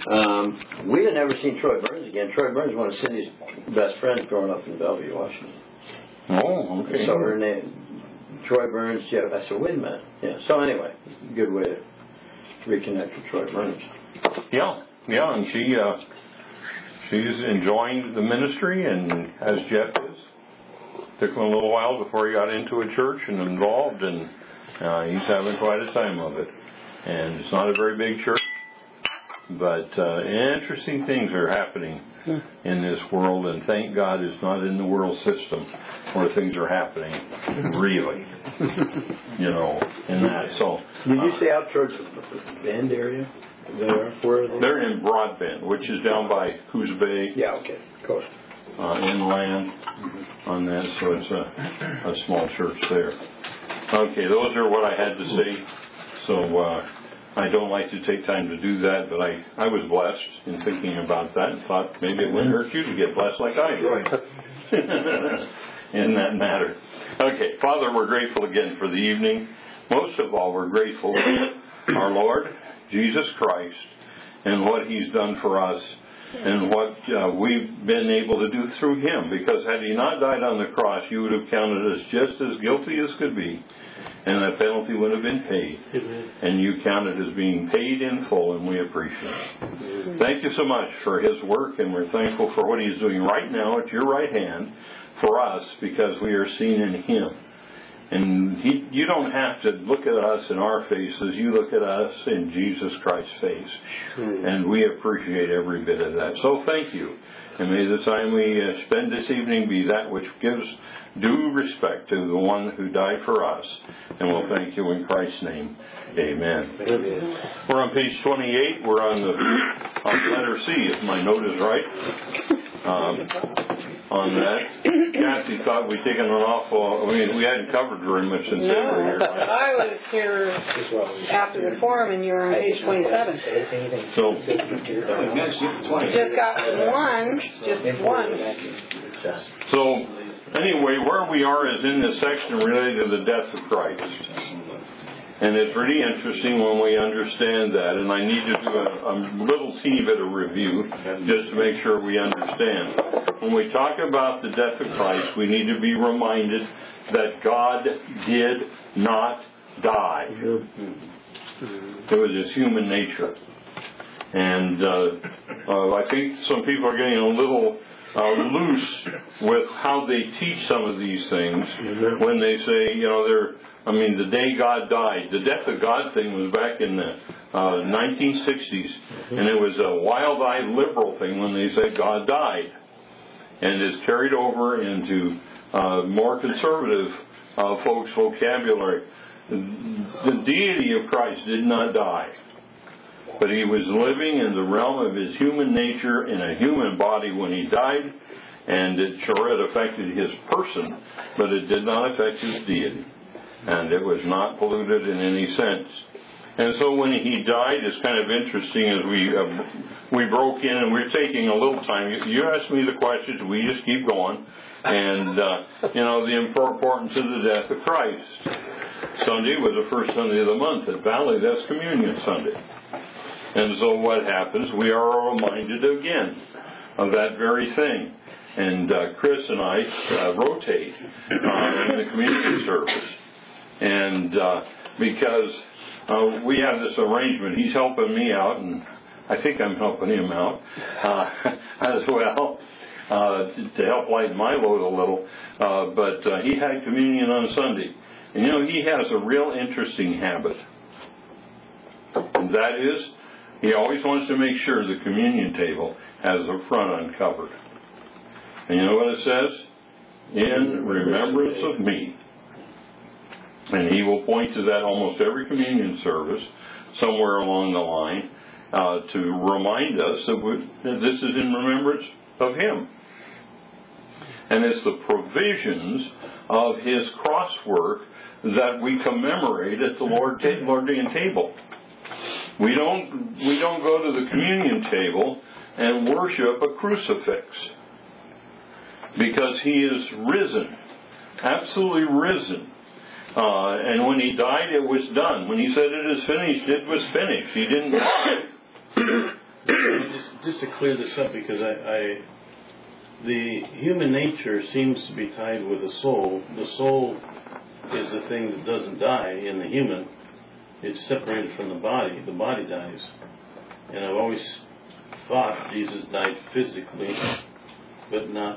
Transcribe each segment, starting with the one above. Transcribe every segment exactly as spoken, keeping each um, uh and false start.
Um, we had never seen Troy Burns again. Troy Burns was one of Cindy's best friends growing up in Bellevue, Washington. Oh, okay. So her name, Troy Burns, yeah, I said, wait a minute. Yeah. So anyway, good way to reconnect with Troy Burns. Yeah, yeah, and she, uh, she's enjoying the ministry, and as Jeff is. Took him a little while before he got into a church and involved, and uh, he's having quite a time of it. And it's not a very big church, but uh, interesting things are happening in this world, and thank God it's not in the world system where things are happening, really, you know, in that. So, did you say out towards the Bend area? There, where are they? They're in Broadbent, which is down by Coos Bay. Yeah, okay, coast. Uh, inland on that, so it's a, a small church there. Okay, those are what I had to say. So uh, I don't like to take time to do that, but I, I was blessed in thinking about that and thought maybe it wouldn't hurt you to get blessed like I did in that matter. Okay, Father, we're grateful again for the evening. Most of all, we're grateful for our Lord, Jesus Christ, and what He's done for us. And what uh, we've been able to do through Him. Because had He not died on the cross, you would have counted us just as guilty as could be. And the penalty would have been paid. Amen. And you counted as being paid in full, and we appreciate it. Amen. Thank you so much for His work, and we're thankful for what He's doing right now at your right hand for us, because we are seen in Him. And he, you don't have to look at us in our faces. You look at us in Jesus Christ's face. Mm. And we appreciate every bit of that. So thank you. And may the time we uh, spend this evening be that which gives due respect to the one who died for us. And we'll thank you in Christ's name. Amen. Amen. We're on page twenty-eight. We're on the on letter C, if my note is right. Um, on that. Kathy thought we'd taken an awful, I mean, we hadn't covered very much since no, they were here. I was here after the forum, and you were on page twenty-seven. So, just got one, just one. So, anyway, where we are is in this section related to the death of Christ. And it's really interesting when we understand that, and I need to do a, a little teeny bit of review just to make sure we understand. When we talk about the death of Christ, we need to be reminded that God did not die. It was His human nature. And uh, uh, I think some people are getting a little uh, loose with how they teach some of these things when they say, you know, they're I mean, the day God died, the death of God thing was back in the uh, nineteen sixties, and it was a wild-eyed liberal thing when they said God died, and it's carried over into uh, more conservative uh, folks' vocabulary. The deity of Christ did not die, but He was living in the realm of His human nature in a human body when He died, and it sure it affected His person, but it did not affect His deity. And it was not polluted in any sense. And so when He died, it's kind of interesting as we uh, we broke in, and we're taking a little time. You, you asked me the questions, we just keep going. And, uh, you know, the importance of the death of Christ. Sunday was the first Sunday of the month at Valley. That's Communion Sunday. And so what happens, we are reminded again of that very thing. And uh, Chris and I uh, rotate uh, in the communion service. And uh, because uh, we have this arrangement, he's helping me out, and I think I'm helping him out uh, as well uh, to, to help lighten my load a little. Uh, but uh, he had communion on Sunday. And, you know, he has a real interesting habit. And that is, he always wants to make sure the communion table has the front uncovered. And you know what it says? In remembrance of me. And he will point to that almost every communion service, somewhere along the line, uh, to remind us that, we, that this is in remembrance of Him. And it's the provisions of His cross work that we commemorate at the Lord ta- Lordian table. We don't, we don't go to the communion table and worship a crucifix, because He is risen, absolutely risen. Uh, and when He died, it was done. When He said it is finished, it was finished. He didn't die. just to clear this up, because I, I, the human nature seems to be tied with the soul. The soul is the thing that doesn't die in the human. It's separated from the body. The body dies. And I've always thought Jesus died physically, but not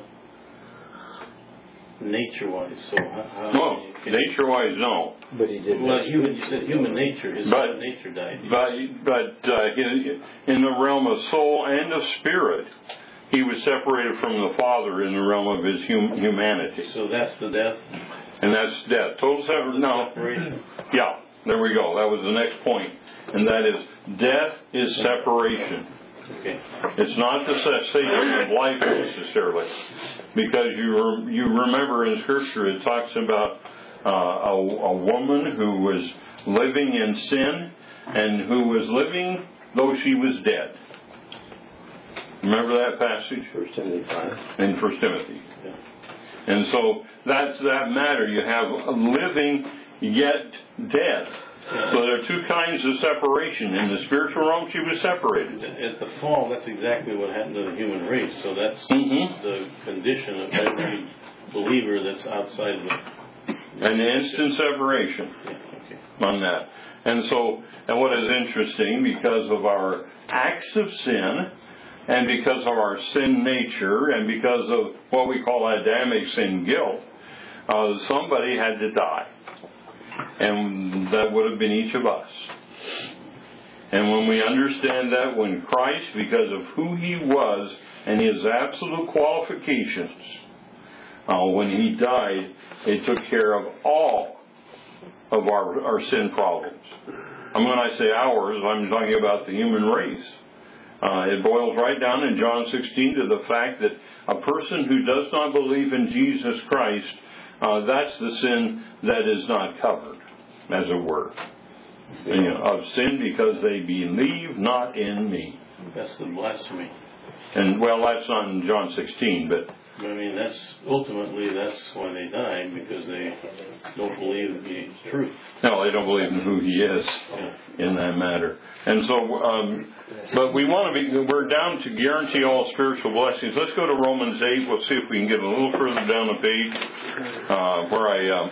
nature-wise. So how? how no, nature-wise, no. But he did. Well, human. You said human nature. His but, nature died. But but uh, in, in the realm of soul and of spirit, he was separated from the Father in the realm of his hum, humanity. So that's the death. And that's death. Total separation. No. Separation. Yeah. There we go. That was the next point, and that is death is separation. Okay. It's not the cessation of life necessarily, because you rem- you remember in Scripture it talks about uh, a, a woman who was living in sin and who was living though she was dead. Remember that passage? First Timothy five. In First Timothy. Yeah. And so that's that matter. You have a living yet dead. So there are two kinds of separation. In the spiritual realm, she was separated. At the fall, that's exactly what happened to the human race. So that's mm-hmm. the condition of every believer that's outside of the... An instant separation yeah, okay. on that. And so, and what is interesting, because of our acts of sin, and because of our sin nature, and because of what we call Adamic sin guilt, uh, somebody had to die. And that would have been each of us. And when we understand that, when Christ, because of who He was and His absolute qualifications, uh, when He died, it took care of all of our, our sin problems. And when I say ours, I'm talking about the human race. Uh, it boils right down in John sixteen to the fact that a person who does not believe in Jesus Christ, Uh, that's the sin that is not covered, as it were, you know, of sin, because they believe not in me. That's the blasphemy. And well, that's not in John sixteen, but I mean, that's ultimately that's why they die, because they don't believe the truth. no, they don't believe in who He is Yeah. in that matter. And so, um, but we want to be. We're down to guarantee all spiritual blessings. Let's go to Romans eight. We'll see if we can get a little further down the page, uh, where I. Um,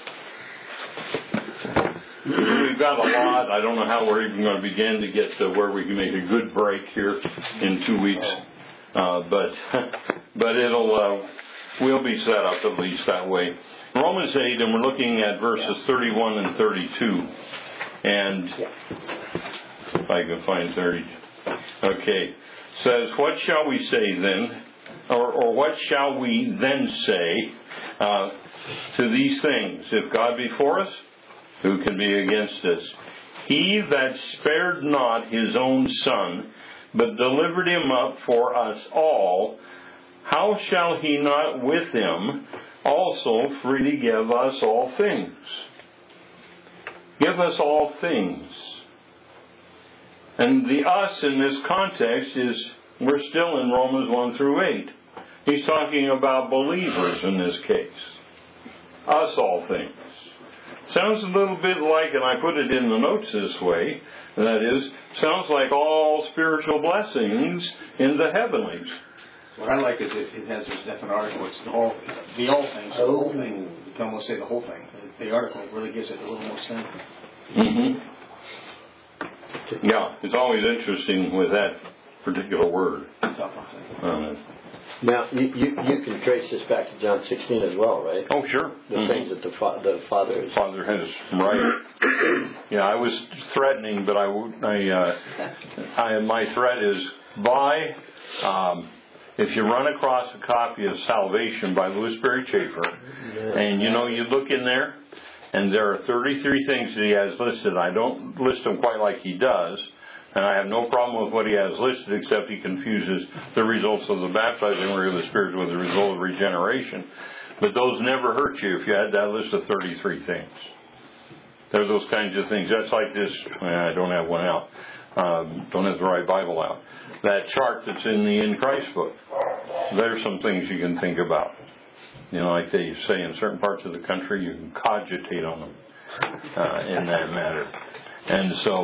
We've got a lot. I don't know how we're even going to begin to get to where we can make a good break here in two weeks. Uh, but but it'll uh, we'll be set up at least that way. Romans eight, and we're looking at verses thirty-one and thirty-two. And if I can find thirty. Okay. Says, what shall we say then? Or, or what shall we then say uh, to these things? If God be for us, who can be against us? He that spared not His own Son, but delivered Him up for us all, how shall He not with Him also freely give us all things? Give us all things. And the us in this context is, we're still in Romans one through eight. He's talking about believers in this case. Us all things. Sounds a little bit like, and I put it in the notes this way, that is, sounds like all spiritual blessings in the heavenlies. What I like is it, it has this definite article. It's the whole, it's the all things, the whole thing. You can almost say the whole thing. The article really gives it a little more strength. Mm-hmm. Yeah, it's always interesting with that particular word. Uh, Now, you, you, you can trace this back to John sixteen as well, right? oh, sure. The Mm-hmm. things that the, fa- the Father is... Father has right. Yeah, I was threatening, but I, I, uh, I my threat is buy. Um, if you run across a copy of Salvation by Louis Berry Chafer, and you know you look in there, and there are thirty-three things that he has listed. I don't list them quite like he does. And I have no problem with what he has listed, except he confuses the results of the baptizing of the Spirit with the result of regeneration. But those never hurt you if you had that list of thirty-three things. They're those kinds of things. That's like this. I don't have one out. Um, don't have the right Bible out. That chart that's in the In Christ book. There's some things you can think about. You know, like they say in certain parts of the country, you can cogitate on them uh, in that matter. And so...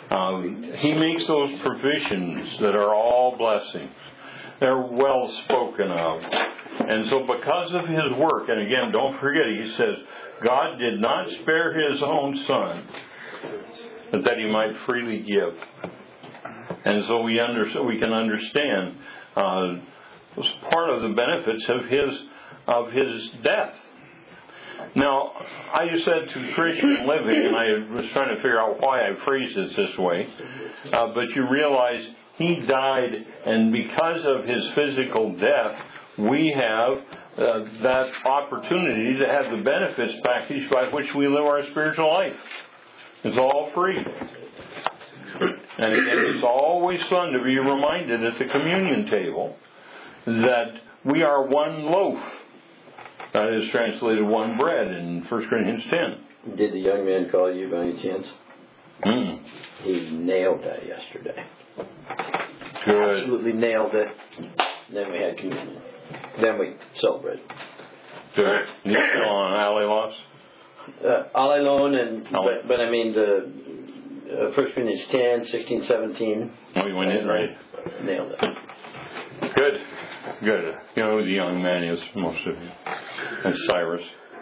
Um, he makes those provisions that are all blessings. They're well spoken of. And so because of His work, and again, don't forget, He says, God did not spare His own Son, but that He might freely give. And so we under, we can understand uh, part of the benefits of His of His death. Now, I just said to Christian living, and I was trying to figure out why I phrased it this way, uh, but you realize He died, and because of His physical death, we have uh, that opportunity to have the benefits package by which we live our spiritual life. It's all free. And again, it's always fun to be reminded at the communion table that we are one loaf. That is translated one bread in First Corinthians ten. Did the young man call you by any chance? Mm. He nailed that yesterday. Good. Absolutely nailed it. Then we had communion. Then we celebrated. Good. You still on Alley Uh, alone, and but, but I mean the uh, First Corinthians ten, sixteen, seventeen. Oh, you went in right. Nailed it. Good. Good. You know who the young man is, most of you. That's Cyrus.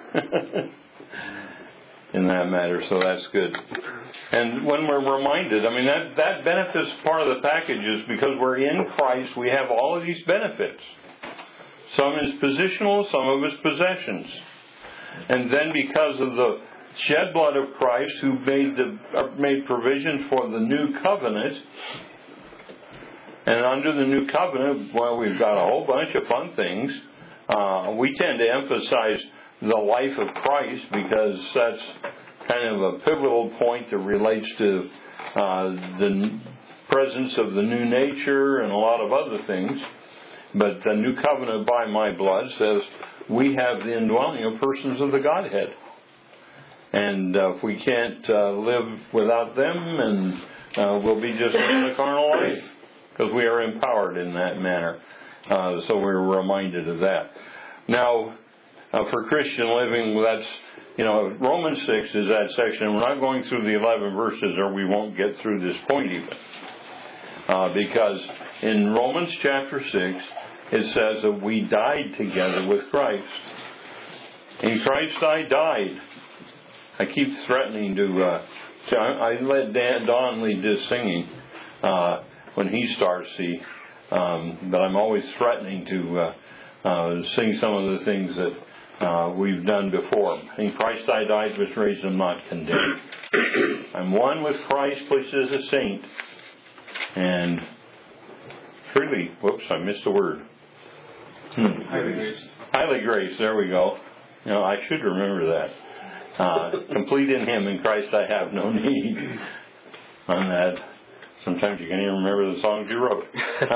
In that matter, so that's good. And when we're reminded, I mean, that, that benefits part of the package is because we're in Christ, we have all of these benefits. Some is positional, some of it's possessions. And then because of the shed blood of Christ, who made the uh, made provision for the new covenant, and under the new covenant, well, we've got a whole bunch of fun things. Uh, we tend to emphasize the life of Christ because that's kind of a pivotal point that relates to uh, the presence of the new nature and a lot of other things. But the new covenant by my blood says we have the indwelling of persons of the Godhead. And uh, if we can't uh, live without them, and uh, we'll be just living a carnal life because we are empowered in that manner. Uh, so we're reminded of that. Now, uh, for Christian living, that's, you know, Romans six is that section. We're not going through the eleven verses or we won't get through this point even. Uh, because in Romans chapter six, it says that we died together with Christ. In Christ I died. I keep threatening to, uh, to I let Dan, Don lead this singing uh, when he starts the, um, but I'm always threatening to uh, uh, sing some of the things that uh, we've done before. In Christ I died, was raised, and not condemned. I'm one with Christ, placed as a saint, and freely, whoops, I missed a word. Hmm. Highly graced. Highly graced, there we go. You know, I should remember that. Uh, complete in Him, in Christ I have no need. On that, sometimes you can't even remember the songs you wrote.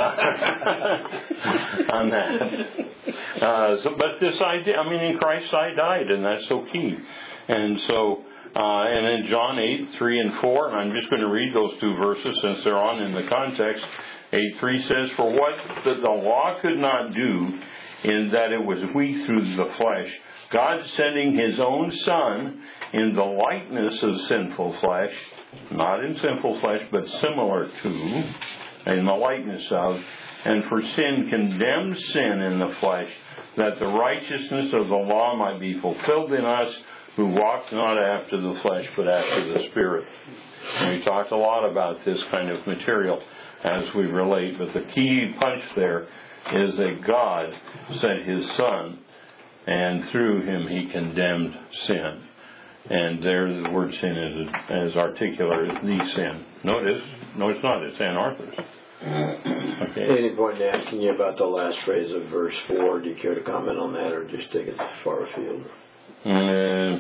On that. Uh, so, but this idea, I mean, in Christ I died, and that's so key. And so, uh, and in John eight, three and four, and I'm just going to read those two verses since they're on in the context. eight three says, "For what the, the law could not do, in that it was weak through the flesh, God sending His own Son in the likeness of sinful flesh," not in sinful flesh, but similar to, in the likeness of, "and for sin condemned sin in the flesh, that the righteousness of the law might be fulfilled in us, who walk not after the flesh, but after the Spirit." And we talked a lot about this kind of material as we relate, but the key punch there is that God sent His Son, and through Him He condemned sin. And there the word sin is as articular as the sin. No, it is. No, it's not. It's anarthros. Okay. Any point in asking you about the last phrase of verse four? Do you care to comment on that, or just take it far afield? Uh,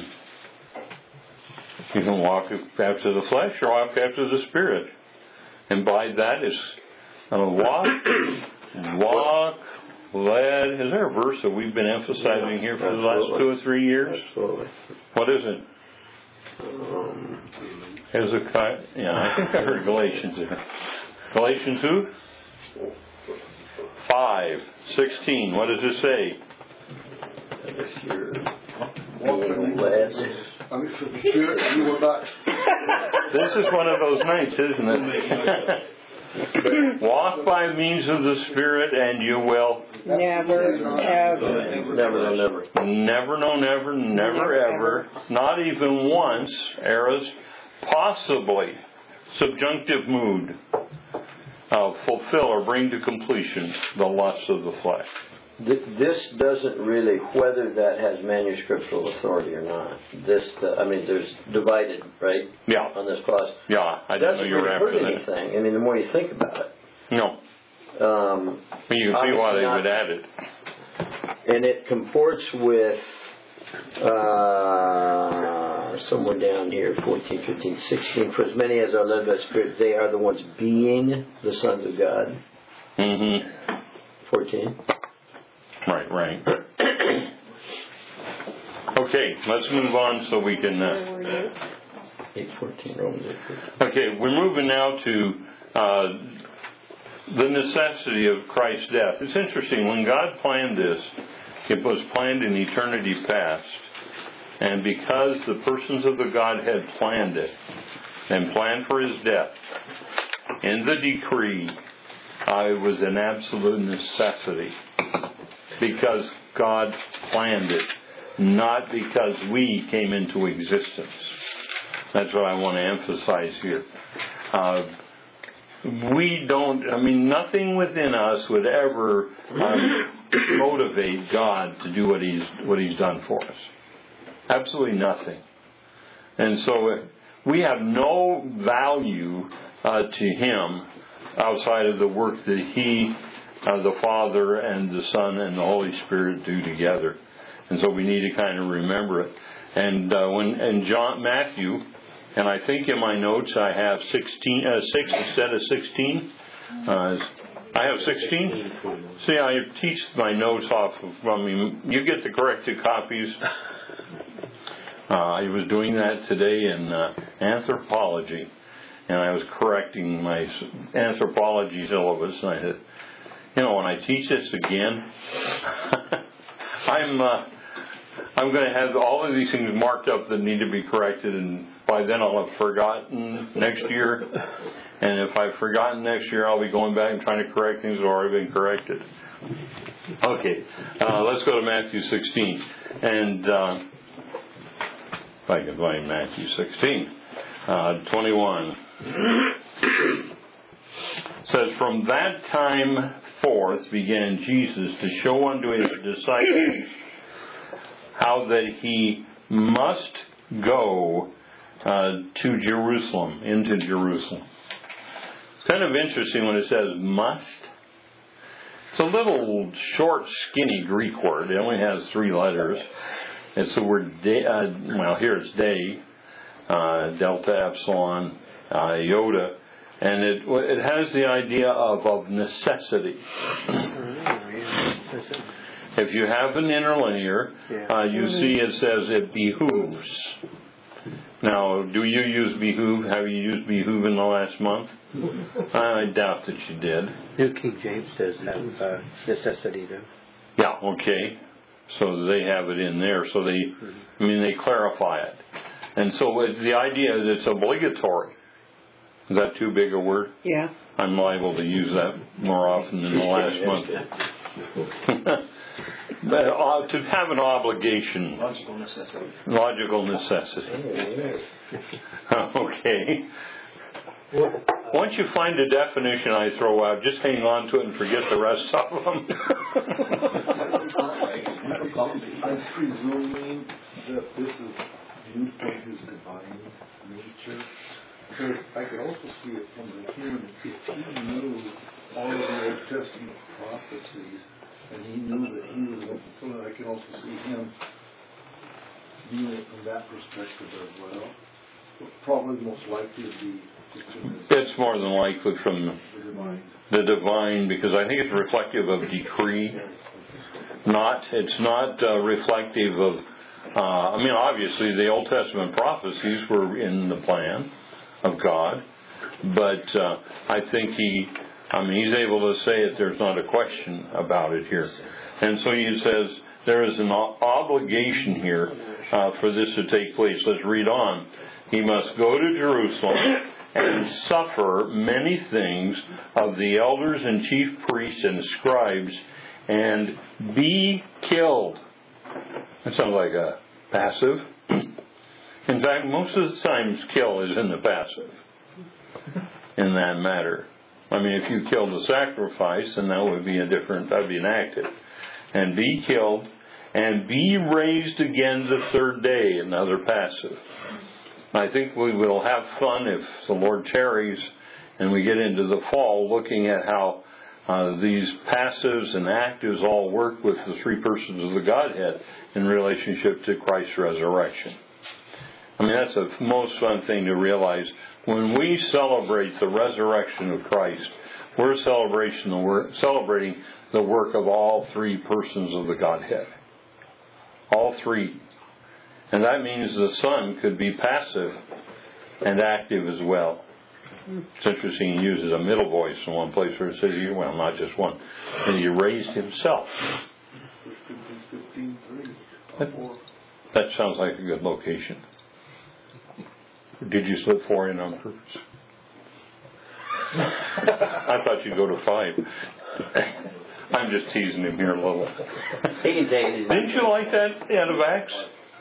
you can walk after the flesh or walk after the Spirit. And by that is uh, walk, walk, led. Is there a verse that we've been emphasizing here for the last two or three years? Absolutely. What is it? Um, Hezekiah. Yeah, I think I heard Galatians there. Galatians who? five, sixteen. What does it say? if you're being led I mean, for the Spirit, you will not. This is one of those nights, isn't it? Walk by means of the Spirit and you will Never, ever. Never, no, never. never, no, never, never, Never, ever, not even once, eras, possibly, subjunctive mood, uh, fulfill or bring to completion the lusts of the flesh. This doesn't really, whether that has manuscriptural authority or not. This, uh, I mean, there's divided, right? Yeah. On this clause. Yeah, I It didn't know doesn't you were really after hurt that. anything. I mean, the more you think about it. No. Um, You can see why they Obviously would not. add it. and it comports with uh, somewhere down here, fourteen, fifteen, sixteen. For as many as are led by the Spirit, they are the ones being the sons of God. Mm-hmm. fourteen. Right, right. Okay, let's move on so we can... Uh, eight fourteen, Romans eight fourteen. okay, we're moving now to uh, the necessity of Christ's death. It's interesting, when God planned this, it was planned in eternity past. And because the persons of the Godhead planned it, and planned for His death, in the decree, uh, it was an absolute necessity. Because God planned it, not because we came into existence. That's what I want to emphasize here. Uh, we don't, I mean, nothing within us would ever um, motivate God to do what He's what He's done for us. Absolutely nothing. And so uh, we have no value uh, to Him outside of the work that He, uh, the Father and the Son and the Holy Spirit do together. And so we need to kind of remember it. And uh, when in John Matthew, and I think in my notes I have sixteen, uh, six instead of sixteen. Uh, I have sixteen. See, I teach my notes off of. I mean, you get the corrected copies. Uh, I was doing that today in uh, anthropology, and I was correcting my anthropology syllabus. And I said, you know, when I teach this again, I'm uh, I'm going to have all of these things marked up that need to be corrected, and by then I'll have forgotten next year. And if I've forgotten next year, I'll be going back and trying to correct things that have already been corrected. Okay, uh, let's go to Matthew sixteen. And uh, if I can find Matthew sixteen, uh, twenty-one. It says, from that time forth began Jesus to show unto His disciples how that He must go uh, to Jerusalem, into Jerusalem. It's kind of interesting when it says must. It's a little short, skinny Greek word. It only has three letters. It's the word, de, uh, well, here it's day, uh, delta, epsilon, uh, iota. And it it has the idea of, of necessity. If you have an interlinear, uh, you see it says it behooves. Now, do you use behoove? Have you used behoove in the last month? I doubt that you did. New King James does have uh, necessity, though. Yeah, okay. So they have it in there. So they, I mean, they clarify it. And so it's the idea that it's obligatory. Is that too big a word? Yeah. I'm liable to use that more often than the last month. But uh, to have an obligation. Logical necessity. Logical necessity. Okay. Once you find a definition I throw out, just hang on to it and forget the rest of them. I'm presuming that this is viewed from His divine nature. Because I could also see it from the human. If He knew all of the Old Testament prophecies, and He knew that He was going to fulfill it, I could also see Him viewing it from that perspective as well. But probably most likely to be It's more than likely from the divine. the divine, because I think it's reflective of decree. Not, it's not uh, reflective of. Uh, I mean, obviously, the Old Testament prophecies were in the plan of God, but uh, I think he, I mean, he's able to say it. There's not a question about it here, and so he says there is an obligation here uh, for this to take place. Let's read on. He must go to Jerusalem and suffer many things of the elders and chief priests and scribes and be killed. That sounds like a passive. In fact, most of the times kill is in the passive in that matter. I mean, if you killed a sacrifice, then that would be a different, that would be an active. And be killed and be raised again the third day, another passive. I think we will have fun if the Lord tarries and we get into the fall looking at how uh, these passives and actives all work with the three persons of the Godhead in relationship to Christ's resurrection. I mean, that's the most fun thing to realize. When we celebrate the resurrection of Christ, we're celebration the work, celebrating the work of all three persons of the Godhead. All three. And that means the Son could be passive and active as well. It's interesting he uses a middle voice in one place where it says, well, not just one, and he raised himself. That, that sounds like a good location. Did you slip four in on purpose? I thought you'd go to five. I'm just teasing him here a little. He can take it. Didn't you like that out of Acts?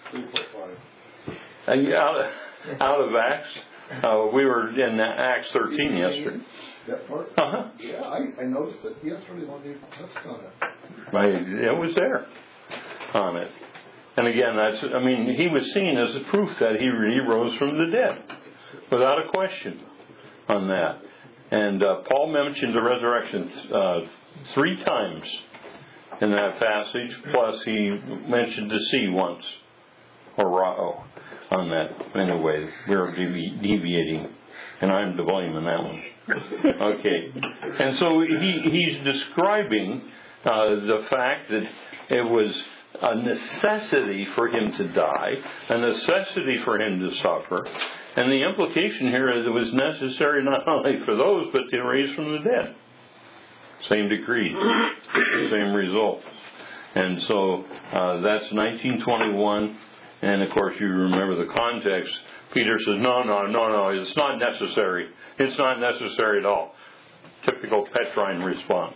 Uh, out, of, out of Acts, uh, we were in Acts thirteen yesterday. That part? Uh-huh. Yeah, I, I noticed it yesterday when you touched on it. I, it was there on it. And again, that's, I mean, he was seen as a proof that he, he rose from the dead, without a question on that. And uh, Paul mentioned the resurrection uh, three times in that passage, plus he mentioned the sea once, or rao, on that. Anyway, we're devi- deviating, and I'm to blame in that one. Okay. And so he, he's describing uh, the fact that it was a necessity for him to die, a necessity for him to suffer, and the implication here is it was necessary not only for those, but to raise from the dead. Same decree, same result. And so uh, that's nineteen twenty-one, and of course you remember the context. Peter says, no, no, no, no, it's not necessary. It's not necessary at all. Typical Petrine response.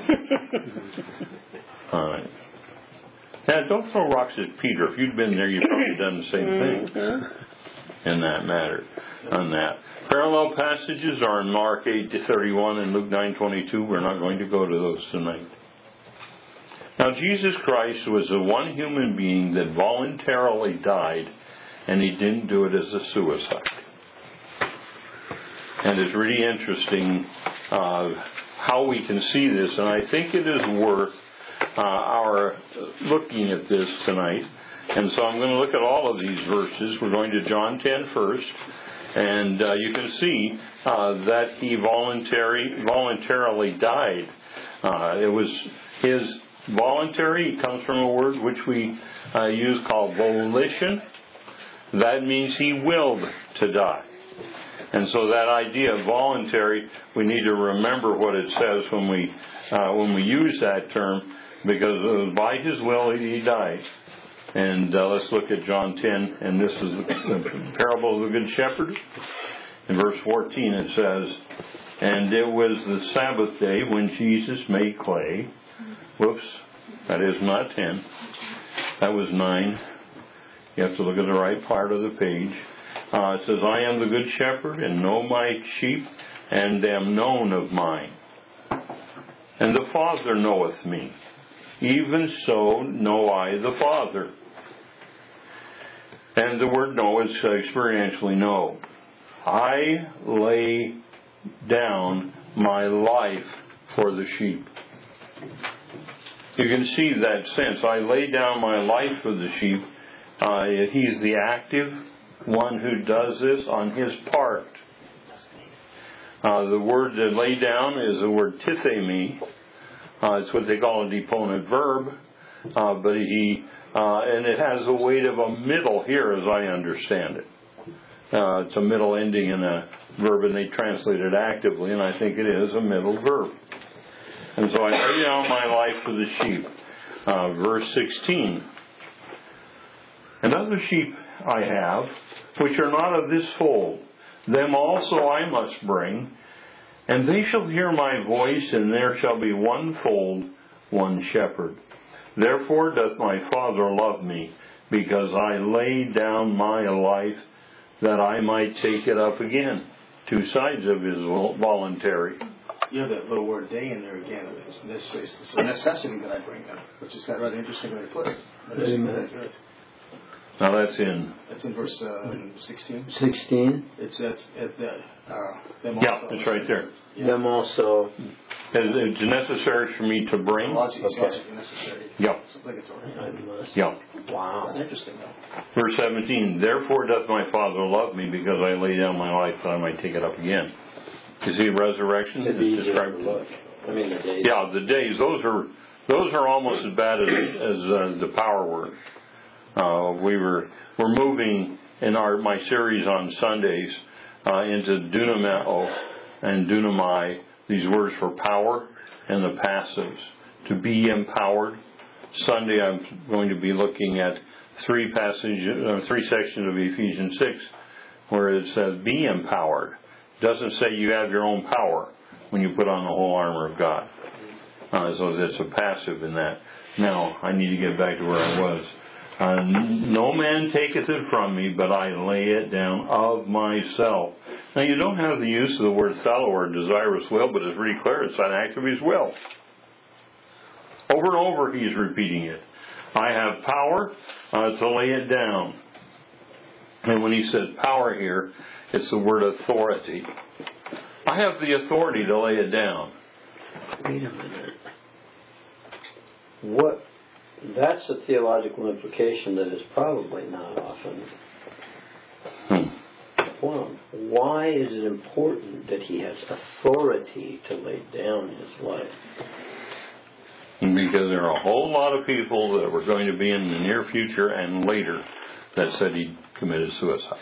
All right. Now, don't throw rocks at Peter. If you'd been there, you'd probably done the same thing in that matter, on that. Parallel passages are in Mark eight thirty-one and Luke nine twenty-two. We're not going to go to those tonight. Now, Jesus Christ was the one human being that voluntarily died, and he didn't do it as a suicide. And it's really interesting uh, how we can see this, and I think it is worth Uh, our looking at this tonight. And so I'm going to look at all of these verses. We're going to John ten first. And uh, you can see uh, that he voluntary, voluntarily died. Uh, it was his voluntary. It comes from a word which we uh, use called volition. That means he willed to die. And so that idea of voluntary, we need to remember what it says when we uh, when we use that term, because it was by his will he died. And uh, let's look at John ten, and this is the, the parable of the Good Shepherd. In verse fourteen it says, and it was the Sabbath day when Jesus made clay. Whoops, that is not ten. That was nine. You have to look at the right part of the page. Uh, it says, I am the good shepherd, and know my sheep, and am known of mine. And the Father knoweth me. Even so know I the Father. And the word know is experientially know. I lay down my life for the sheep. You can see that sense. I lay down my life for the sheep. Uh, he's the active one who does this on his part. Uh, the word to lay down is the word tithemi. Uh, it's what they call a deponent verb, uh, but he uh, and it has the weight of a middle here, as I understand it. Uh, it's a middle ending in a verb, and they translate it actively, and I think it is a middle verb. And so I lay down my life for the sheep. uh, verse sixteen. And other sheep I have, which are not of this fold, them also I must bring, and they shall hear my voice, and there shall be one fold, one shepherd. Therefore doth my Father love me, because I laid down my life, that I might take it up again. Two sides of his voluntary. You have that little word "day" in there again. It's, it's, it's a necessity that I bring them, which is kind of rather interesting way to put it. Amen. Now that's in. That's in verse uh, sixteen. Sixteen. It's at, at the. Uh, them Yeah, also. it's right there. Yeah. Them also. It's necessary for me to bring. Logic, it's Okay. logically necessary. Yeah. It's obligatory. I must. Yeah. Wow. That's interesting though. Verse seventeen. Therefore doth my Father love me, because I lay down my life that I might take it up again. You see, resurrection It'd be is easier described. to look. I mean, the days. Yeah, the days. Those are those are almost as bad as as uh, the power word. Uh, we were we're moving in our my series on Sundays uh, into dunameo and dunamai. These words for power and the passives. To be empowered. Sunday I'm going to be looking at three passages, uh, three sections of Ephesians six, where it says be empowered. It doesn't say you have your own power when you put on the whole armor of God. Uh, so that's a passive in that. Now I need to get back to where I was. Uh, no man taketh it from me, but I lay it down of myself. Now, you don't have the use of the word fellow or desirous will, but it's really clear it's an act of his will. Over and over he's repeating it. I have power uh, to lay it down. And when he says power here, it's the word authority. I have the authority to lay it down. Wait a minute. What? That's a theological implication that is probably not often. Hmm. Well, why is it important that he has authority to lay down his life? Because there are a whole lot of people that were going to be in the near future and later that said he committed suicide.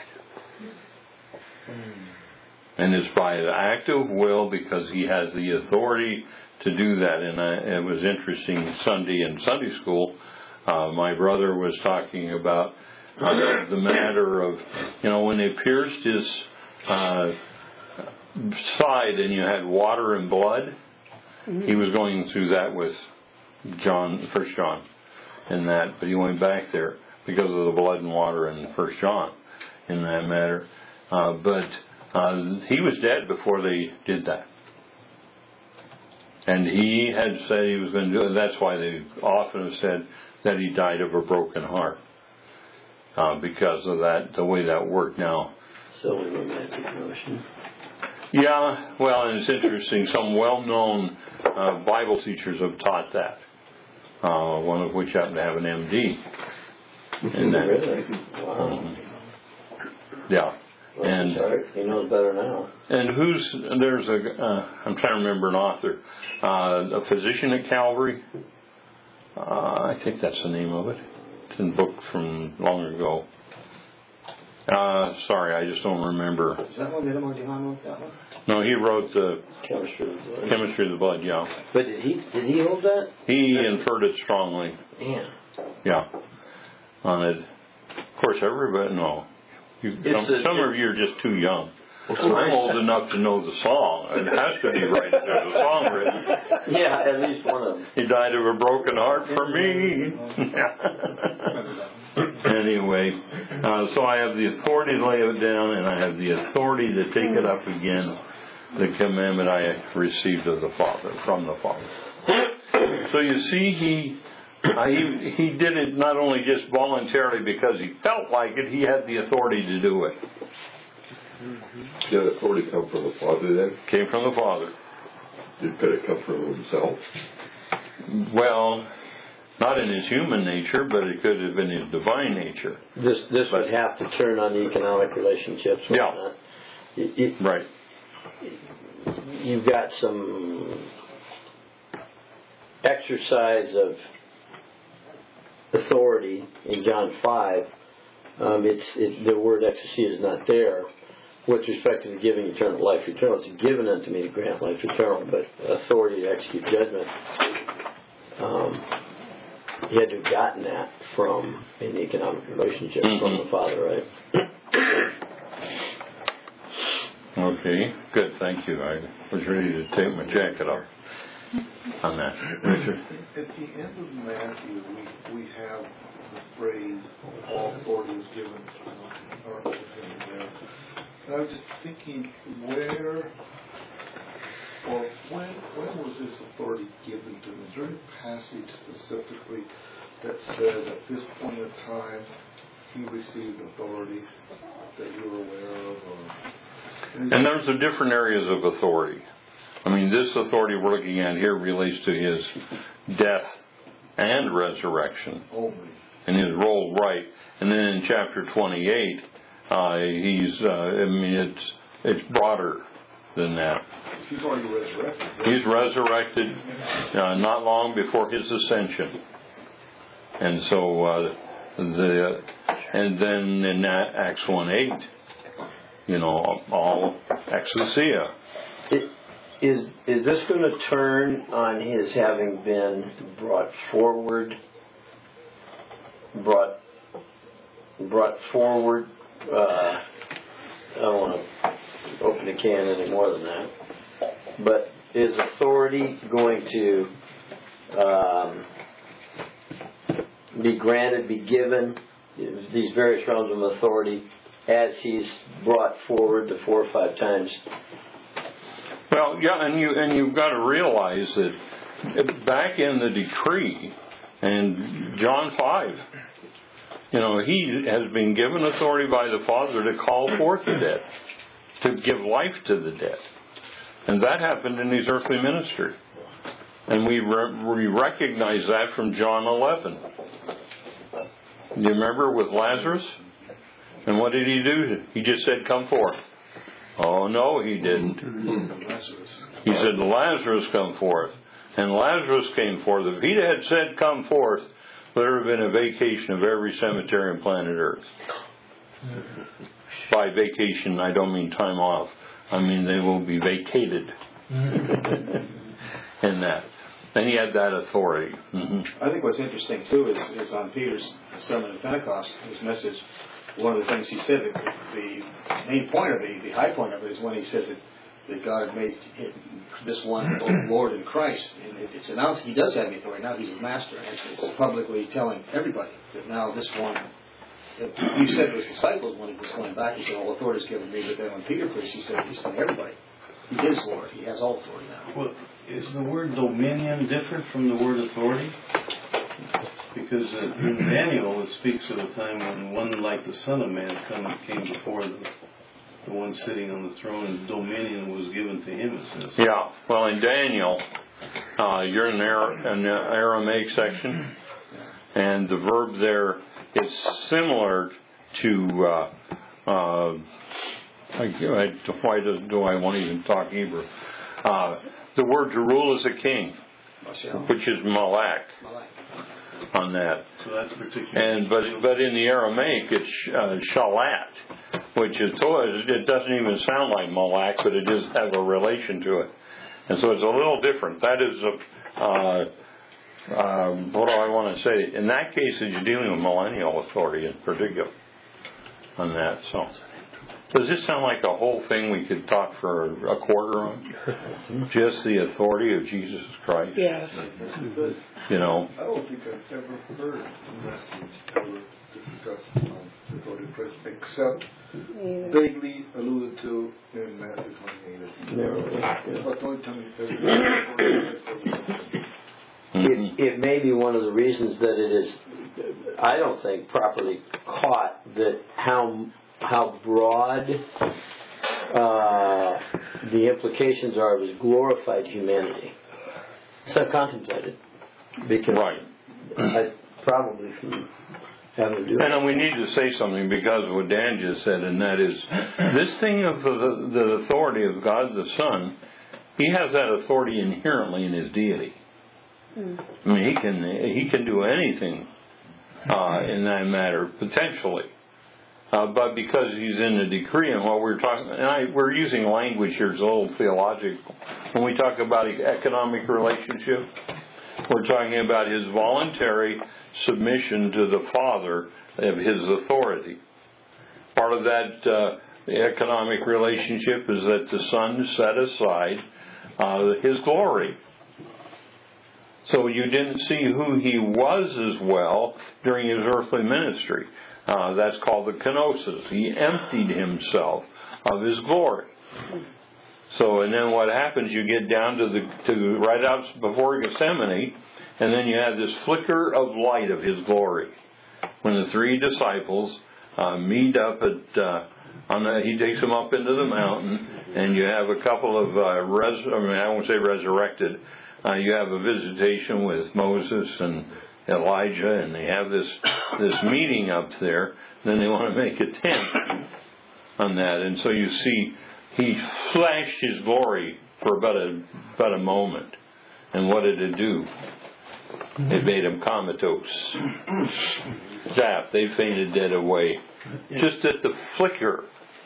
And it's by an act of will, because he has the authority to do that. And I, it was interesting, Sunday in Sunday school, uh, my brother was talking about uh, the matter of, you know, when they pierced his uh, side and you had water and blood, he was going through that with John, First John, and that, but he went back there because of the blood and water in First John, in that matter. Uh, but uh, he was dead before they did that. And he had said he was going to do it. That's why they often have said that he died of a broken heart. Uh, because of that, the way that worked now. Silly romantic notion. Yeah, well, and it's interesting. Some well-known uh, Bible teachers have taught that. Uh, one of which happened to have an M D. And that, really? Wow. Um, yeah. Well, and sorry. He knows better now. And who's there's a uh, I'm trying to remember an author, uh, a physician at Calvary. Uh, I think that's the name of it. It's in a book from long ago. Uh, sorry, I just don't remember. Is that one the Edmond Dehan wrote that one? No, he wrote the Chemistry of the blood. Chemistry of the Blood. Yeah. But did he did he hold that? He inferred it strongly. Yeah. Yeah. On it. Of course, everybody, no. You, some, It's a- some of you are just too young. I'm old enough to know the song. It has to be right. There's a song written. Yeah, at least one of them. He died of a broken heart for me. Anyway, uh, so I have the authority to lay it down, and I have the authority to take it up again. The commandment I received of the Father, from the Father. So you see, he uh, he he did it not only just voluntarily because he felt like it; he had the authority to do it. Did that authority come from the Father then? Came from the Father. Did it come from himself? Well, not in his human nature, but it could have been his divine nature. This this would have to turn on the economic relationships. Yeah. You, you, Right. You've got some exercise of authority in John five. Um, it's it, the word exousia is not there with respect to the giving eternal life eternal. It's given unto me to grant life eternal, but authority to execute judgment. Um, he had to have gotten that from an economic relationship mm-hmm. from the Father, right? Okay, good, thank you. I was ready to take my jacket off on that. Richard? At the end of Matthew, we, we have the phrase, all authority is given to our there. And I was just thinking, where or when when was this authority given to him? Is there any passage specifically that says at this point in time he received authority that you're aware of? Or and there's the different areas of authority. I mean, this authority we're looking at here relates to his death and resurrection. Only. And his role, right. And then in chapter twenty-eight, uh, he's, uh, I mean, it's it's broader than that. He's already resurrected. Right? He's resurrected uh, not long before his ascension. And so, uh, the and then in Acts one eight, you know, all exousia. It, is is this going to turn on his having been brought forward, brought brought forward? Uh, I don't want to open a can any more than that. But is authority going to um, be granted, be given these various realms of authority as he's brought forward to four or five times? Well, yeah, and you and you've got to realize that back in the decree, and John five, you know, he has been given authority by the Father to call forth the dead, to give life to the dead, and that happened in his earthly ministry, and we re- we recognize that from John eleven. Do you remember with Lazarus? And what did he do? He just said, "Come forth." Oh, no, he didn't. He said, "Lazarus, come forth." And Lazarus came forth. If he had said, "Come forth," there would have been a vacation of every cemetery on planet Earth. By vacation, I don't mean time off. I mean they will be vacated in that. And he had that authority. Mm-hmm. I think what's interesting, too, is, is on Peter's sermon at Pentecost, his message, one of the things he said, that the main point of it, the high point of it, is when he said that, that God had made this one Lord in Christ. And it, it's announced he does have the authority. Now he's a master. And it's, it's publicly telling everybody that now this one, he said to his disciples when he was going back, he said, "All authority is given me." But then when Peter preached, he said, he's telling everybody. He is Lord. He has all authority now. Well, is the word dominion different from the word authority? Because uh, in Daniel it speaks of a time when one like the Son of Man come, came before the, the one sitting on the throne, and dominion was given to him, it says. Yeah, well in Daniel, uh, you're in the, Ar- in the Aramaic section, and the verb there is similar to, uh, uh, I, I, why do, do I want to even talk Hebrew? Uh, the word to rule is a king, which is malak. On that, so that's particular. And but but in the Aramaic it's uh, shalat, which is it doesn't even sound like malak, but it does have a relation to it, and so it's a little different. That is a uh, uh, what do I want to say? In that case, it's dealing with millennial authority in particular on that. So. Does this sound like a whole thing we could talk for a quarter on? Just the authority of Jesus Christ? Yes. You know? I don't think I've ever heard a message ever discussed on the authority of Christ, except yeah. vaguely alluded to in Matthew twenty-eight. No. But the only time ever It, it may be one of the reasons that it is, I don't think, properly caught that how how broad uh, the implications are of his glorified humanity. It's not contemplated. Because right. I probably from having to do it. And we need to say something because of what Dan just said, and that is this thing of the, the authority of God the Son, he has that authority inherently in his deity. Mm. I mean, he can he can do anything uh, in that matter, potentially. Uh, but because he's in the decree, and what we're talking, and I, we're using language here, it's a little theological. When we talk about economic relationship, We're talking about his voluntary submission to the Father of his authority. Part of that uh, economic relationship is that the Son set aside uh, his glory. So you didn't see who he was as well during his earthly ministry. Uh, that's called the kenosis. He emptied himself of his glory. So, and then what happens, you get down to the to right out before Gethsemane, and then you have this flicker of light of his glory. When the three disciples uh, meet up at, uh, on the, he takes them up into the mountain, and you have a couple of, uh, res, I mean, I won't say resurrected, uh, you have a visitation with Moses and Elijah, and they have this this meeting up there. Then they want to make a tent on that, and so you see he flashed his glory for about a about a moment, and what did it do? It made him comatose. Zap! They fainted dead away, just at the flicker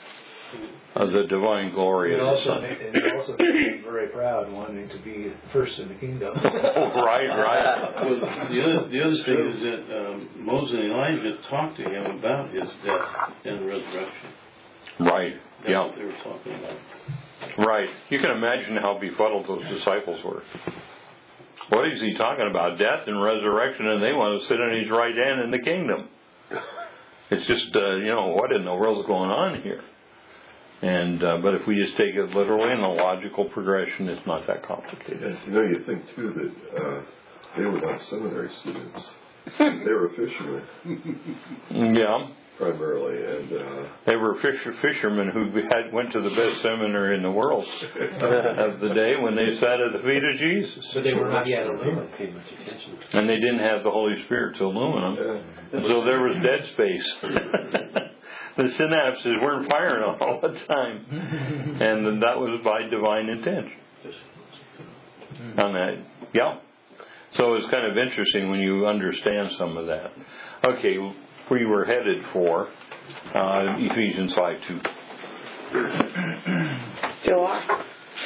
of the divine glory it of the also Son. Made, it also made him very proud, wanting to be first in the kingdom. Oh, right, right. Well, the other the other thing is that um, Moses and Elijah talked to him about his death and resurrection. Right. That's Yeah. what they were talking about. Right. You can imagine how befuddled those disciples were. What is he talking about? Death and resurrection, and they want to sit on his right hand in the kingdom. It's just, uh, you know, what in the world's going on here? And uh, but if we just take it literally in a logical progression, it's not that complicated. And, you know, you think too that uh, they were not seminary students; they were fishermen Yeah, primarily, and uh, they were fisher, fishermen who had went to the best seminary in the world of the day when they sat at the feet of Jesus. But they were not yet illumined, pay much attention. And they didn't have the Holy Spirit to illumine them, and so there was dead space. The synapses weren't firing all the time, and that was by divine intention. On that, yeah. So it's kind of interesting when you understand some of that. Okay, we were headed for uh, Ephesians five two. Still are.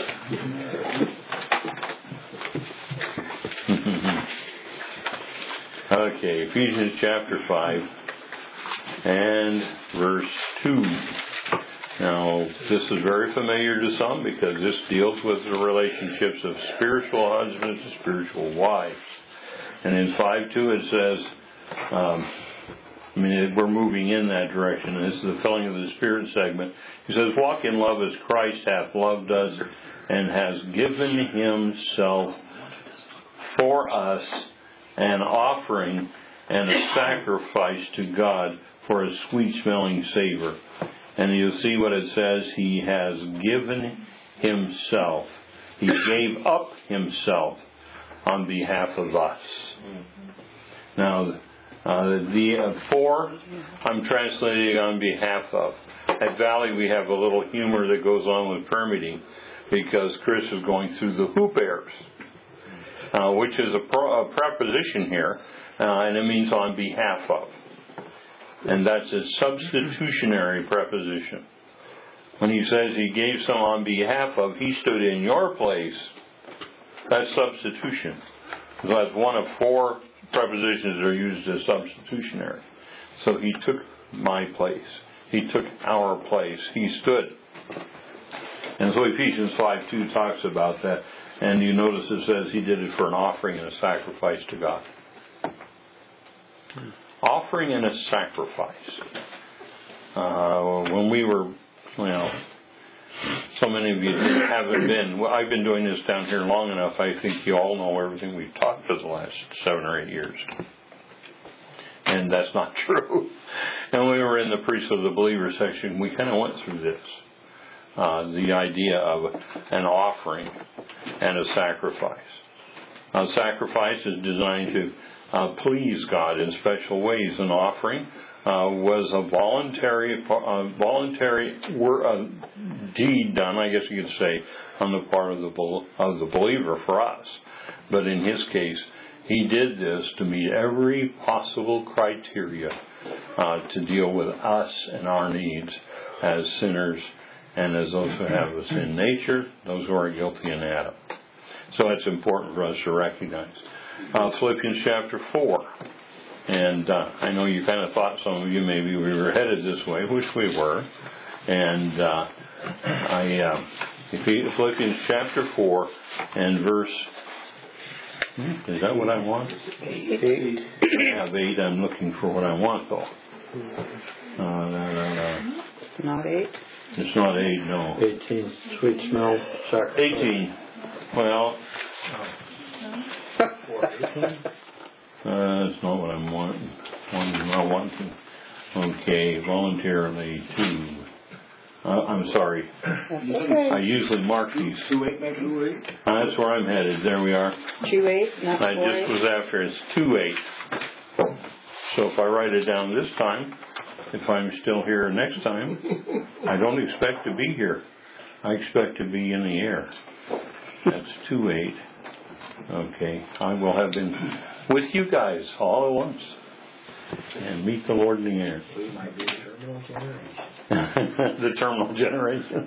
Okay, Ephesians chapter five and verse two. Now, this is very familiar to some because this deals with the relationships of spiritual husbands and spiritual wives. And in five two it says, um, I mean, we're moving in that direction, and this is the filling of the Spirit segment. He says, walk in love as Christ hath loved us and has given himself for us an offering and a sacrifice to God for a sweet-smelling savor. And you'll see what it says. He has given himself. He gave up himself on behalf of us. Now, uh, the uh, for, I'm translating on behalf of. At Valley, we have a little humor that goes on with permitting because Chris is going through the hoop airs, uh, which is a, pro, a preposition here, uh, and it means on behalf of. And that's a substitutionary preposition. When he says he gave some on behalf of, he stood in your place. That's substitution. That's one of four prepositions that are used as substitutionary. So he took my place. He took our place. He stood. And so Ephesians five two talks about that. And you notice it says he did it for an offering and a sacrifice to God. Offering and a sacrifice. Uh, when we were, well, so many of you haven't been. Well, I've been doing this down here long enough. I think you all know everything we've taught for the last seven or eight years. And that's not true. And when we were in the Priest of the Believer section, we kind of went through this. Uh, the idea of an offering and a sacrifice. A sacrifice is designed to uh, please God in special ways. An offering uh, was a voluntary, uh, voluntary wor- uh, deed done, I guess you could say, on the part of the of the believer for us. But in his case, he did this to meet every possible criteria uh, to deal with us and our needs as sinners and as those who have a sin nature, those who are guilty in Adam. So that's important for us to recognize. Uh, Philippians chapter four. And uh, I know you kind of thought, some of you, maybe we were headed this way, which we were. And uh, I, uh, Philippians chapter four and verse, is that what I want? Eight. I have eight. I'm looking for what I want, though. Uh, no, no, no. It's not eight. It's not eight, no. Eighteen, sweet smell, sacrifice. Eighteen. Well, uh, that's not what I'm wanting. I'm not wanting. Okay, voluntarily two. Uh, I'm sorry. That's okay. I usually mark these. Two eight, maybe two eight. Uh, that's where I'm headed. There we are. Two eight, not I four just eight. was after. It's two eight. So if I write it down this time, if I'm still here next time, I don't expect to be here. I expect to be in the air. That's two eight. Okay. I will have been with you guys all at once and meet the Lord in the air. We might be the terminal generation. The terminal generation.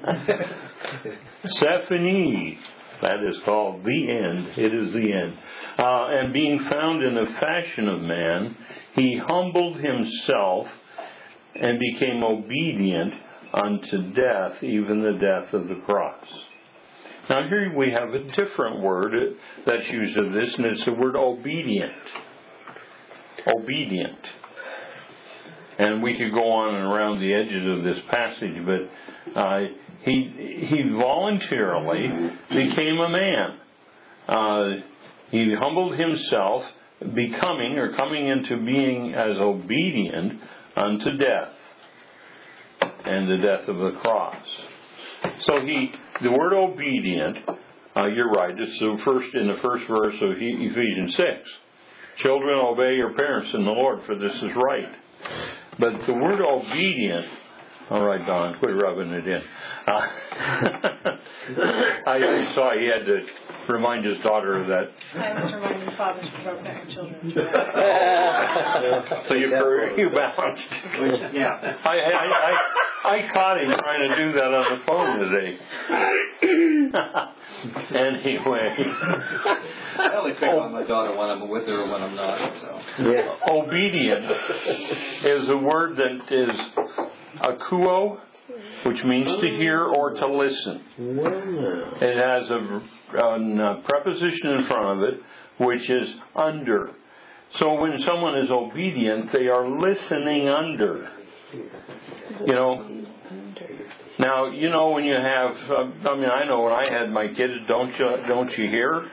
Stephanie. That is called the end. It is the end. Uh, and being found in the fashion of man, he humbled himself and became obedient unto death, even the death of the cross. Now here we have a different word that's used of this, and it's the word obedient. Obedient. And we could go on and around the edges of this passage, but uh, he he voluntarily became a man. Uh, he humbled himself, becoming or coming into being as obedient unto death, and the death of the cross. So he, the word obedient, uh, you're right. It's the first in the first verse of Ephesians six. Children, obey your parents in the Lord, for this is right. But the word obedient, all right, Don, quit rubbing it in. Uh, I, I saw he had to remind his daughter of that. I was reminding fathers to provoke their children. So you you balanced. Yeah. I, I, I, I caught him trying to do that on the phone today. Anyway. I only pick on my daughter when I'm with her and when I'm not. So. Yeah. Obedient is a word that is akuo, which means to hear or to listen. It has a, a preposition in front of it, which is under. So when someone is obedient, they are listening under. You know. Now, you know when you have, uh, I mean, I know when I had my kids, don't you, don't you hear?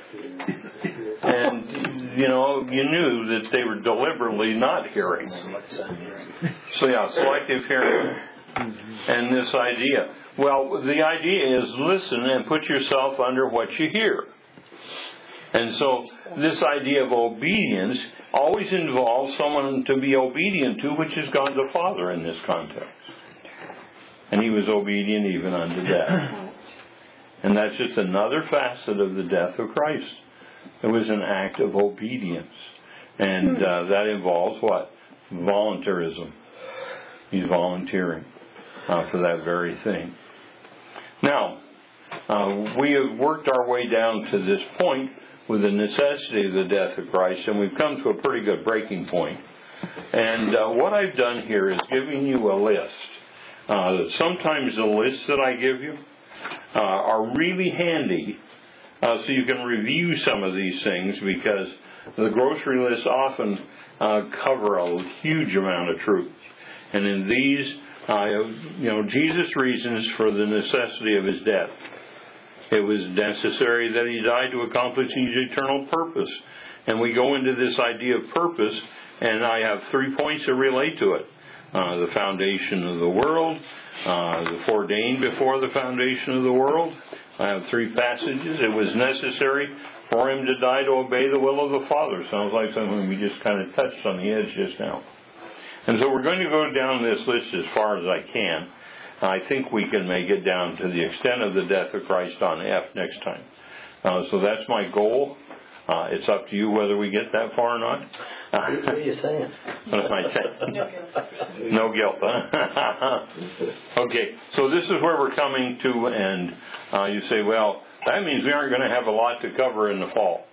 And, you know, you knew that they were deliberately not hearing. So, yeah, selective hearing. And this idea. Well, the idea is listen and put yourself under what you hear. And so this idea of obedience always involves someone to be obedient to, which is God the Father in this context. And he was obedient even unto death. And that's just another facet of the death of Christ. It was an act of obedience. And uh, that involves what? Voluntarism. He's volunteering uh, for that very thing. Now, uh, we have worked our way down to this point with the necessity of the death of Christ, and we've come to a pretty good breaking point. And uh, what I've done here is giving you a list. Uh, sometimes the lists that I give you uh, are really handy, uh, so you can review some of these things, because the grocery lists often uh, cover a huge amount of truth. And in these, uh, you know, Jesus' reasons for the necessity of his death. It was necessary that he died to accomplish his eternal purpose. And we go into this idea of purpose, and I have three points that relate to it. Uh, the foundation of the world, uh, the foreordained before the foundation of the world. I have three passages. It was necessary for him to die to obey the will of the Father. Sounds like something we just kind of touched on the edge just now. And so we're going to go down this list as far as I can. I think we can make it down to the extent of the death of Christ on F next time. Uh, so that's my goal. Uh, it's up to you whether we get that far or not. What are you saying? What am I saying? No guilt. No guilt, huh? Okay, so this is where we're coming to, and uh, you say, well, That means we aren't going to have a lot to cover in the fall.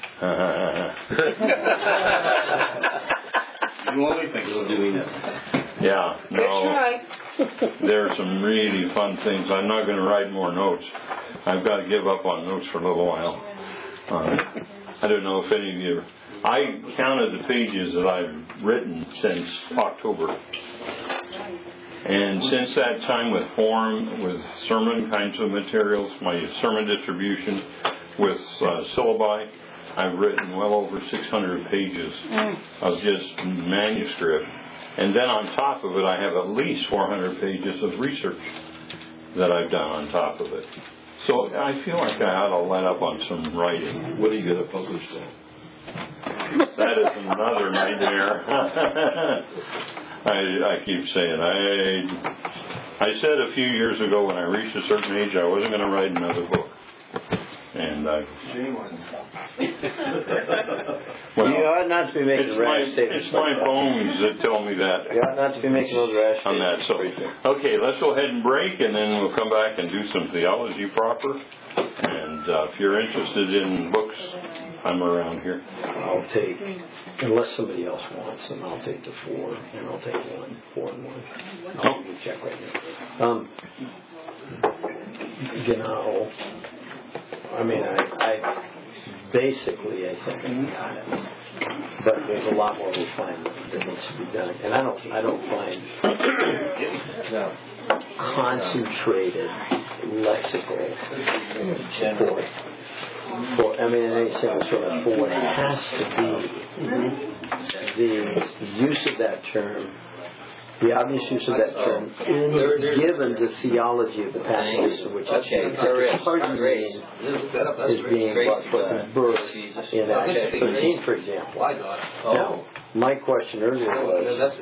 You only think so. Doing it. Yeah, no. Good try. There are some really fun things. I'm not going to write more notes. I've got to give up on notes for a little while. Uh, I don't know if any of you... I counted the pages that I've written since October. And since that time with form, with sermon kinds of materials, my sermon distribution, with uh, syllabi, I've written well over six hundred pages of just manuscript. And then on top of it, I have at least four hundred pages of research that I've done on top of it. So I feel like I ought to let up on some writing. What are you going to publish then? That is another nightmare. I, I keep saying, I, I said a few years ago when I reached a certain age I wasn't going to write another book. And I... Well, you ought not to be making it's rash my, statements. It's my bones that tell me that. You ought not to be making those rash on that. So, okay, let's go ahead and break, and then we'll come back and do some theology proper. And uh, if you're interested in books, I'm around here. I'll take, unless somebody else wants them, I'll take the four, and I'll take one, four and one. I'll oh. check right now. Um, Genau. I mean, I, I basically, I think I got it. But there's a lot more refinement that needs to be done, and I don't, I don't find concentrated lexical support. For, I mean, in any sense, sort of for what has to be the use of that term, the obvious use of that term, in given the theology of the passages in which it's being, is being brought from birth in Acts thirteen, for example. Now, my question earlier was,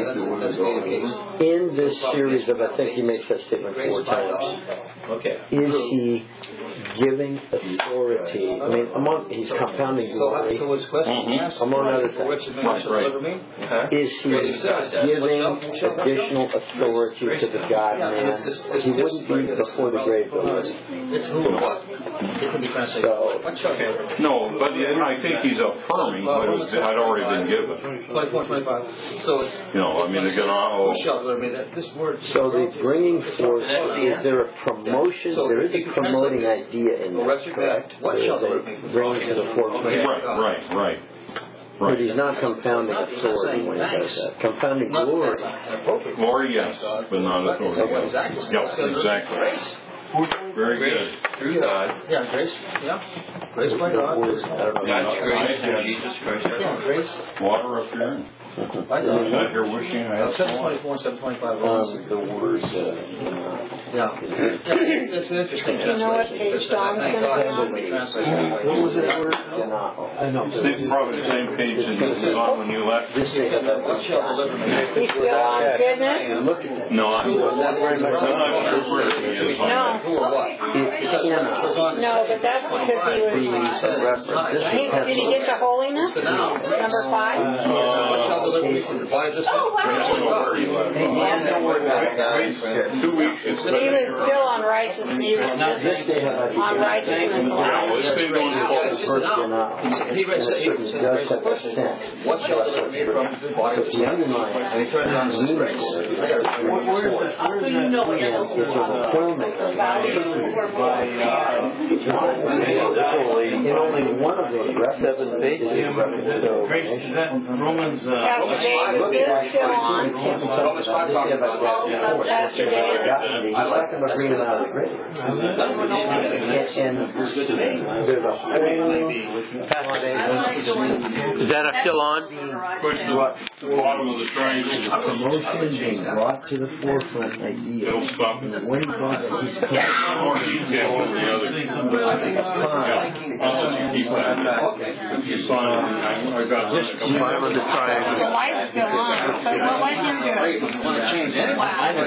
in this series of, I think he makes that statement four times, is he giving authority? I mean, among he's compounding glory, mm-hmm. among other things. Right. Is he giving additional authority to the God-man? He wouldn't be before the grave. It's who or what? It can be translated. So, no, but I think he's affirming what had already been given. twenty-four, twenty-five. So it's, you know, I mean, they're going to, this word. So the bringing forth, is there a promotion? There is a promoting idea in that, correct? What shall the Lord make? Bringing to the forefront. Right, right, right. Right. But he's not compounding authority when he does that. Compounding glory. Glory, yes, but not authority. Yes, exactly. Very good. Through God. Yeah, grace. Yeah. Grace by God. God's grace through Jesus Christ. Yeah, grace. Water up here. I'm not here wishing I had seven twenty-four and seven twenty-five. Um, the word, uh, yeah. It's, it's interesting. You know what page Don's going to be on? What was that word? I know. Same, probably the same page that you saw when you left. This is what shall deliver me. He's still on goodness? No, I'm not sure where he is. No. Who or what? No, but that's because he was. He, did he get to holiness? Number five? Uh, Two weeks. He was still on righteousness. He was on righteousness. He read what shall deliver me from the body of the sin? And he turned it on to his grace. So you know what you're in only one of those seven pages is reference to Romans. Uh, Pastor Dave, is this still on? Romans five talks about that. Pastor Dave? I like him bringing him out of the grave. And there's a whole Is that still on? Push the bottom of the triangle. promotion being brought to the forefront idea. It'll stop. When he goes, he's More detail than the other. Yeah, I'll let you keep that. If you sign, I got this. The light's still on, so we'll let him do it. Want to change it? Wow.